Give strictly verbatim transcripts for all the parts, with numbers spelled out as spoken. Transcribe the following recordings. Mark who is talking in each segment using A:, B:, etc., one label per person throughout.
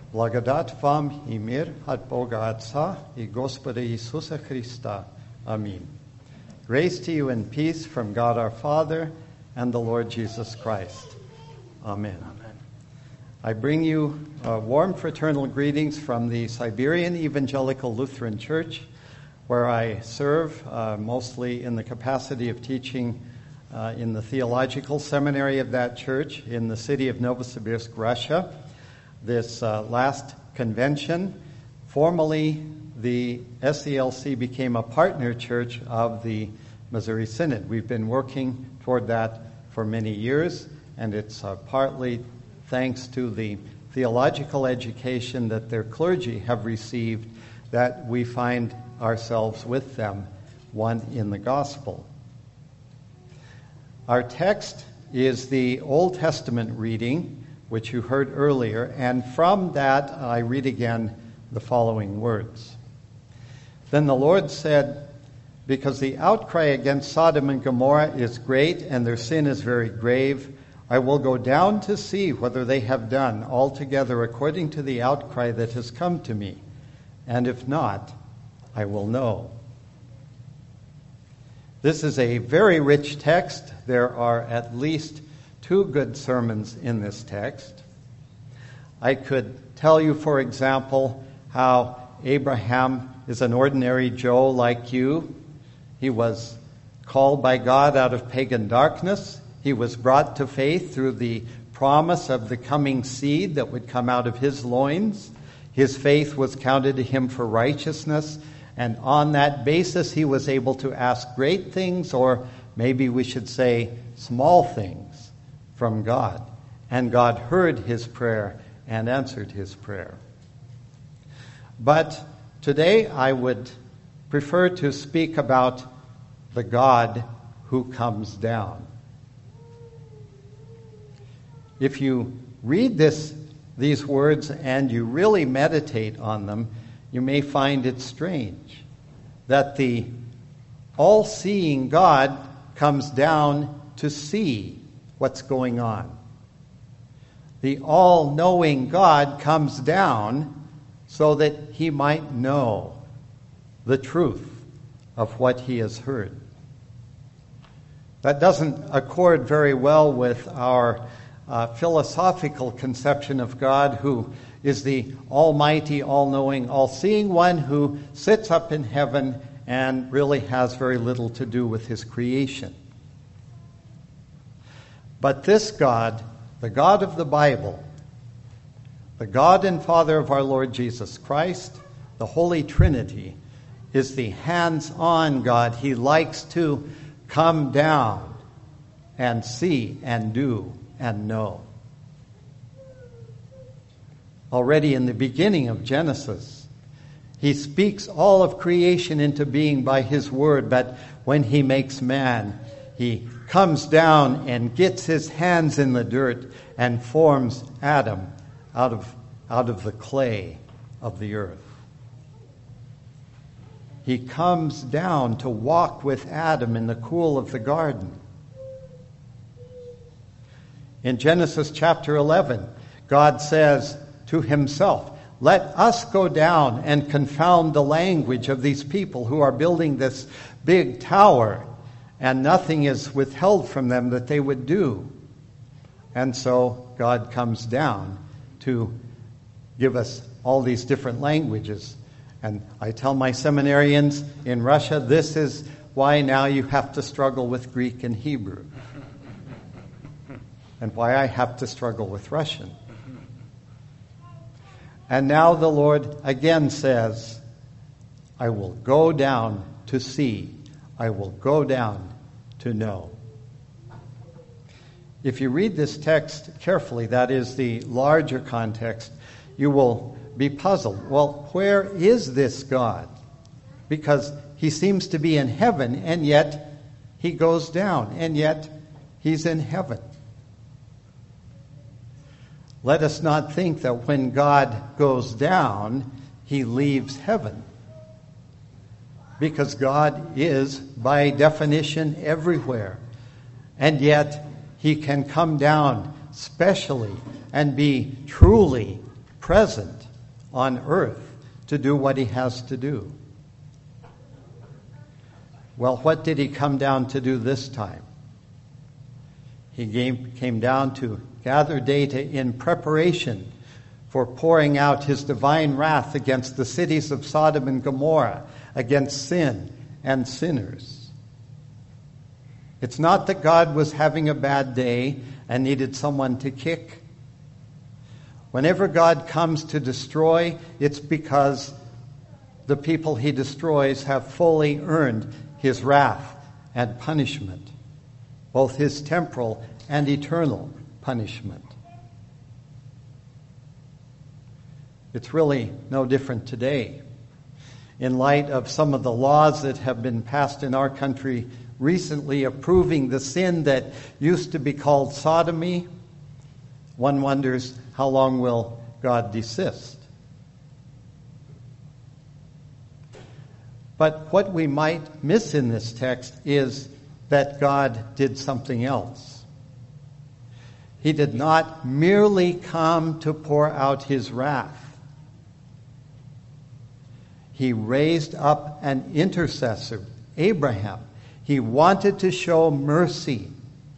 A: Благодать вам и мир от Бога Отца и Господа Иисуса Христа. Amen. Grace to you and peace from God our Father and the Lord Jesus Christ. Amen. Amen. I bring you uh, warm fraternal greetings from the Siberian Evangelical Lutheran Church, where I serve uh, mostly in the capacity of teaching uh, in the theological seminary of that church in the city of Novosibirsk, Russia. This uh, last convention, formally the S E L C became a partner church of the Missouri Synod. We've been working toward that for many years, and it's uh, partly thanks to the theological education that their clergy have received that we find ourselves with them, one in the gospel. Our text is the Old Testament reading, which you heard earlier, and from that I read again the following words. Then the Lord said, because the outcry against Sodom and Gomorrah is great and their sin is very grave, I will go down to see whether they have done altogether according to the outcry that has come to me, and if not, I will know. This is a very rich text. There are at least two good sermons in this text. I could tell you, for example, how Abraham is an ordinary Joe like you. He was called by God out of pagan darkness. He was brought to faith through the promise of the coming seed that would come out of his loins. His faith was counted to him for righteousness, and on that basis he was able to ask great things, or maybe we should say small things, from God. And God heard his prayer and answered his prayer. But today I would prefer to speak about the God who comes down. If you read this, these words and you really meditate on them, you may find it strange that the all-seeing God comes down to see what's going on. The all-knowing God comes down so that he might know the truth of what he has heard. That doesn't accord very well with our uh, philosophical conception of God, who is the almighty, all-knowing, all-seeing one who sits up in heaven and really has very little to do with his creation. But this God, the God of the Bible, the God and Father of our Lord Jesus Christ, the Holy Trinity, is the hands-on God. He likes to come down and see and do and know. Already in the beginning of Genesis, he speaks all of creation into being by his word, but when he makes man, he comes down and gets his hands in the dirt and forms Adam out of, out of the clay of the earth. He comes down to walk with Adam in the cool of the garden. In Genesis chapter eleven, God says to himself, let us go down and confound the language of these people who are building this big tower, and nothing is withheld from them that they would do. And so God comes down to give us all these different languages. And I tell my seminarians in Russia, this is why now you have to struggle with Greek and Hebrew. And why I have to struggle with Russian. And now the Lord again says, I will go down to see. I will go down to know. If you read this text carefully, that is the larger context, you will be puzzled. Well, where is this God? Because he seems to be in heaven, and yet he goes down, and yet he's in heaven. Let us not think that when God goes down, he leaves heaven. Because God is, by definition, everywhere. And yet, he can come down specially and be truly present on earth to do what he has to do. Well, what did he come down to do this time? He came down to gather data in preparation for pouring out his divine wrath against the cities of Sodom and Gomorrah, against sin and sinners. It's not that God was having a bad day and needed someone to kick. Whenever God comes to destroy, it's because the people he destroys have fully earned his wrath and punishment, both his temporal and eternal punishment. It's really no different today. In light of some of the laws that have been passed in our country recently approving the sin that used to be called sodomy, one wonders, how long will God desist? But what we might miss in this text is that God did something else. He did not merely come to pour out his wrath. He raised up an intercessor, Abraham. He wanted to show mercy.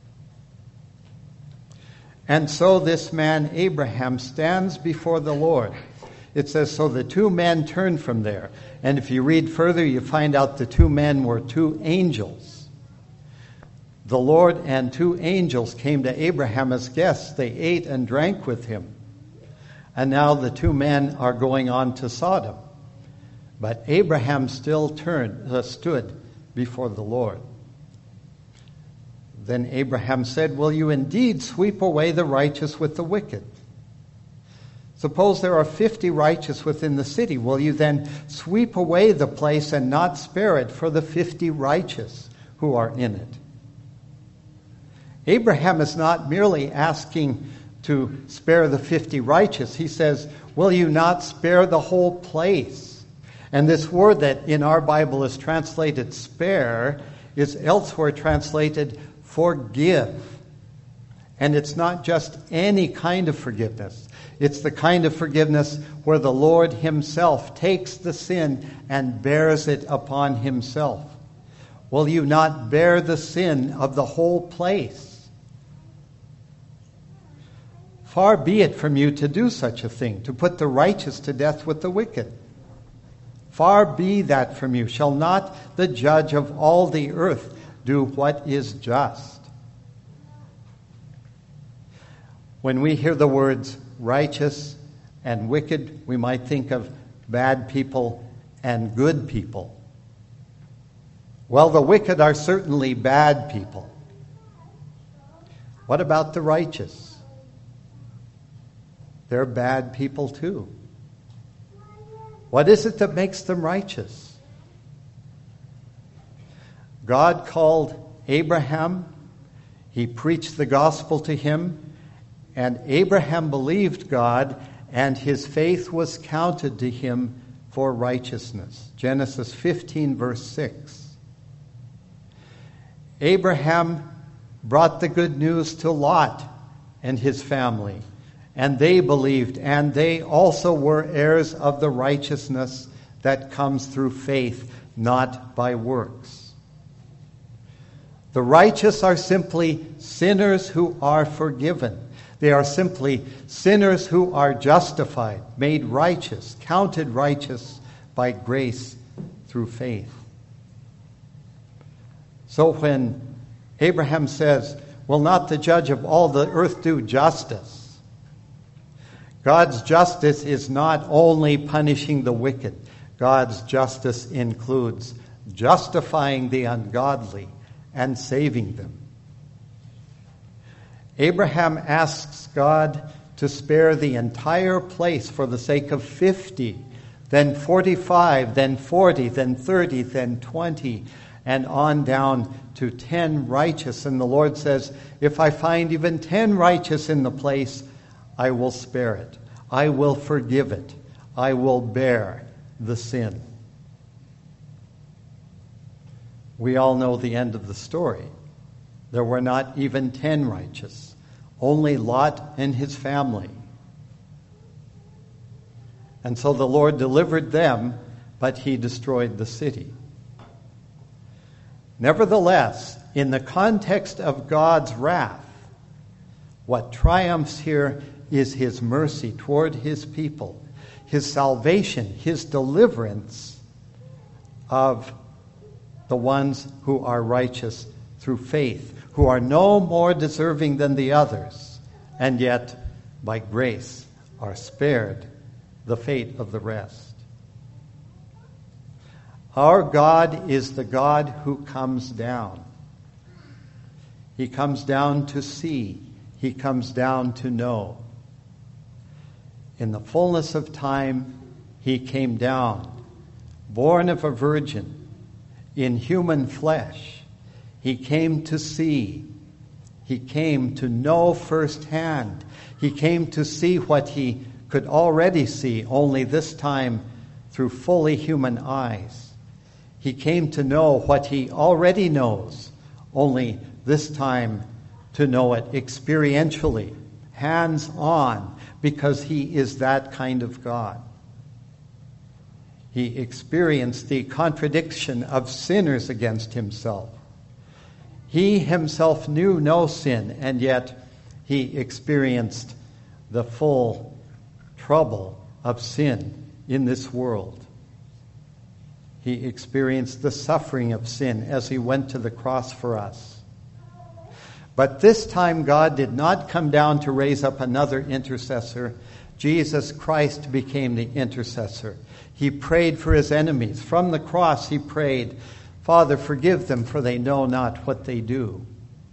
A: And so this man, Abraham, stands before the Lord. It says, so the two men turned from there. And if you read further, you find out the two men were two angels. The Lord and two angels came to Abraham as guests. They ate and drank with him. And now the two men are going on to Sodom. But Abraham still turned, uh, stood before the Lord. Then Abraham said, will you indeed sweep away the righteous with the wicked? Suppose there are fifty righteous within the city. Will you then sweep away the place and not spare it for the fifty righteous who are in it? Abraham is not merely asking to spare the fifty righteous. He says, will you not spare the whole place? And this word that in our Bible is translated spare is elsewhere translated forgive. And it's not just any kind of forgiveness. It's the kind of forgiveness where the Lord himself takes the sin and bears it upon himself. Will you not bear the sin of the whole place? Far be it from you to do such a thing, to put the righteous to death with the wicked. Far be that from you. Shall not the judge of all the earth do what is just? When we hear the words righteous and wicked, we might think of bad people and good people. Well, the wicked are certainly bad people. What about the righteous? They're bad people too. What is it that makes them righteous? God called Abraham. He preached the gospel to him. And Abraham believed God, and his faith was counted to him for righteousness. Genesis fifteen, verse six. Abraham brought the good news to Lot and his family, and they believed, and they also were heirs of the righteousness that comes through faith, not by works. The righteous are simply sinners who are forgiven. They are simply sinners who are justified, made righteous, counted righteous by grace through faith. So when Abraham says, will not the judge of all the earth do justice? God's justice is not only punishing the wicked. God's justice includes justifying the ungodly and saving them. Abraham asks God to spare the entire place for the sake of fifty, then forty-five, then forty, then thirty, then twenty, and on down to ten righteous. And the Lord says, if I find even ten righteous in the place, I will spare it. I will forgive it. I will bear the sin. We all know the end of the story. There were not even ten righteous. Only Lot and his family. And so the Lord delivered them, but he destroyed the city. Nevertheless, in the context of God's wrath, what triumphs here is his mercy toward his people, his salvation, his deliverance of the ones who are righteous through faith, who are no more deserving than the others, and yet, by grace, are spared the fate of the rest. Our God is the God who comes down. He comes down to see. He comes down to know. In the fullness of time, he came down, born of a virgin, in human flesh. He came to see. He came to know firsthand. He came to see what he could already see, only this time through fully human eyes. He came to know what he already knows, only this time to know it experientially, hands-on, because he is that kind of God. He experienced the contradiction of sinners against himself. He himself knew no sin, and yet he experienced the full trouble of sin in this world. He experienced the suffering of sin as he went to the cross for us. But this time God did not come down to raise up another intercessor. Jesus Christ became the intercessor. He prayed for his enemies. From the cross he prayed, "Father, forgive them, for they know not what they do."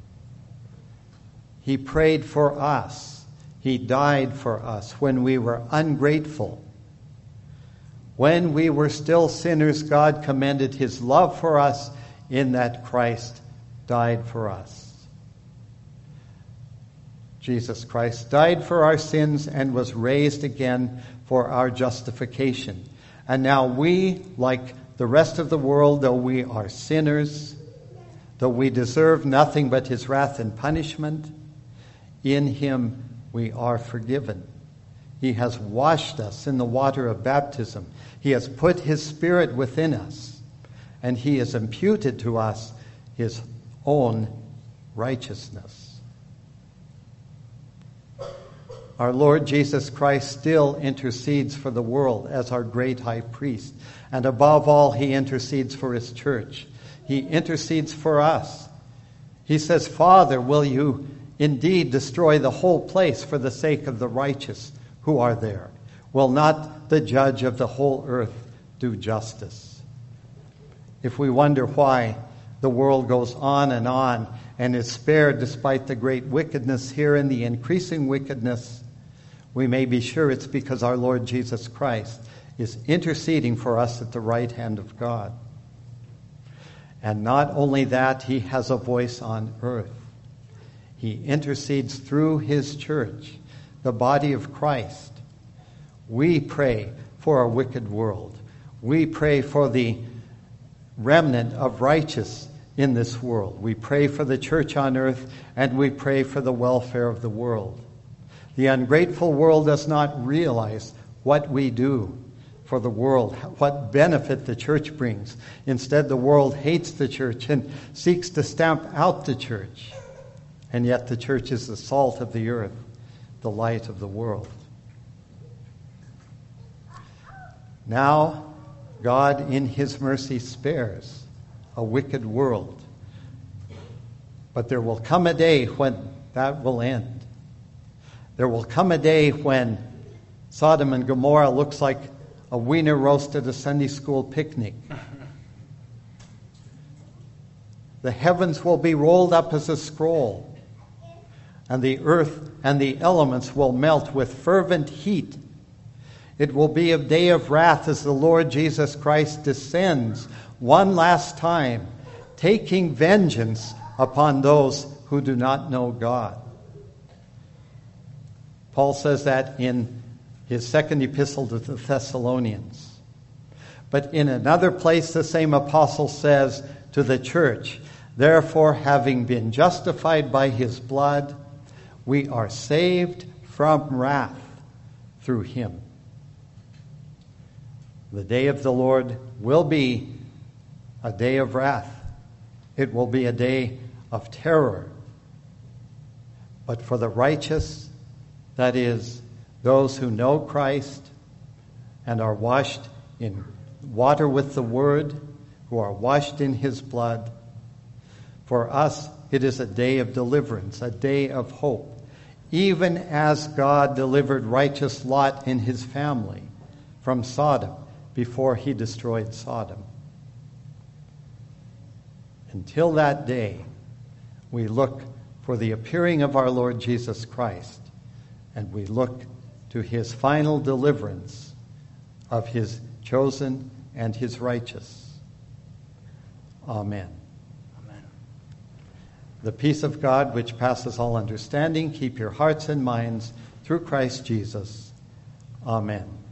A: He prayed for us. He died for us when we were ungrateful. When we were still sinners, God commended his love for us in that Christ died for us. Jesus Christ died for our sins and was raised again for our justification. And now we, like the rest of the world, though we are sinners, though we deserve nothing but his wrath and punishment, in him we are forgiven. He has washed us in the water of baptism. He has put his Spirit within us, and he has imputed to us his own righteousness. Our Lord Jesus Christ still intercedes for the world as our great high priest. And above all, he intercedes for his church. He intercedes for us. He says, "Father, will you indeed destroy the whole place for the sake of the righteous who are there? Will not the judge of the whole earth do justice?" If we wonder why the world goes on and on and is spared despite the great wickedness here and the increasing wickedness, we may be sure it's because our Lord Jesus Christ is interceding for us at the right hand of God. And not only that, he has a voice on earth. He intercedes through his church, the body of Christ. We pray for a wicked world. We pray for the remnant of righteous in this world. We pray for the church on earth, and we pray for the welfare of the world. The ungrateful world does not realize what we do for the world, what benefit the church brings. Instead, the world hates the church and seeks to stamp out the church. And yet the church is the salt of the earth, the light of the world. Now, God in his mercy spares a wicked world. But there will come a day when that will end. There will come a day when Sodom and Gomorrah looks like a wiener roast at a Sunday school picnic. The heavens will be rolled up as a scroll, and the earth and the elements will melt with fervent heat. It will be a day of wrath as the Lord Jesus Christ descends one last time, taking vengeance upon those who do not know God. Paul says that in his second epistle to the Thessalonians. But in another place, the same apostle says to the church, "Therefore, having been justified by his blood, we are saved from wrath through him." The day of the Lord will be a day of wrath. It will be a day of terror. But for the righteous, that is, those who know Christ and are washed in water with the Word, who are washed in His blood, for us it is a day of deliverance, a day of hope, even as God delivered righteous Lot and his family from Sodom before He destroyed Sodom. Until that day, we look for the appearing of our Lord Jesus Christ, and we look to His final deliverance of His chosen and His righteous. Amen.
B: Amen.
A: The peace of God, which passes all understanding, keep your hearts and minds through Christ Jesus. Amen.